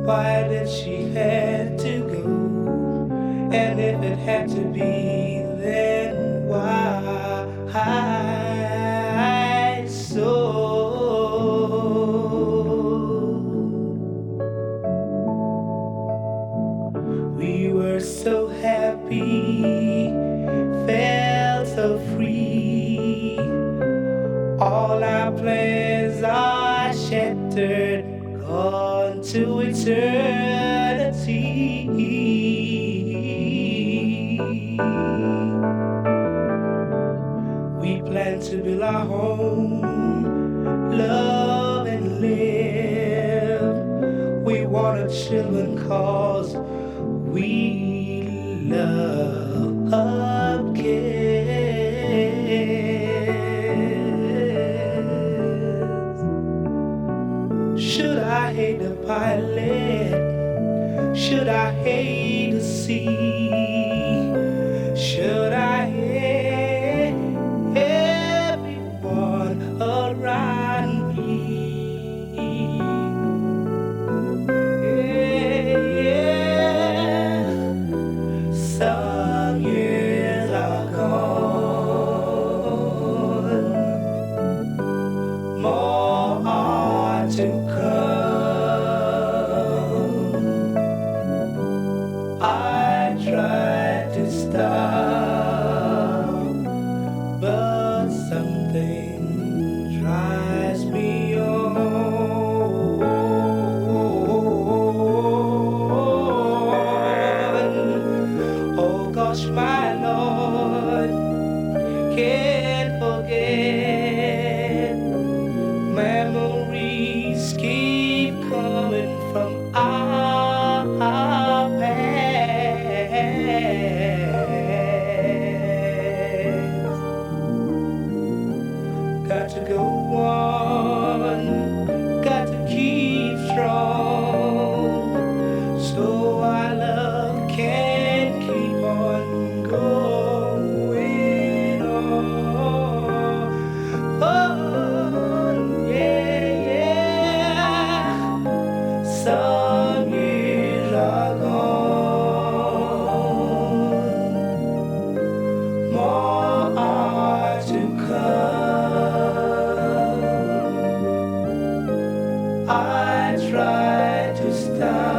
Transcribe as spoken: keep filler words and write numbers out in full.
Why did she have to go? And if it had to be, then why so? We were so happy, felt so free. All our plans are shattered, gone to eternity. We plan to build our home, love and live. We wanted children cause we love kids. Should I hate the pilot? Should I hate the sea? Should I hate everyone around me? Yeah, yeah. Some years are gone, more are to come. I tried to stop, but something drives me on. Oh gosh, my Lord, can't forget. Memories keep coming from our past. Got to go on, got to keep strong, so our love can keep on going on. Oh, yeah, yeah. Some years are gone, more are to come. I try to stop.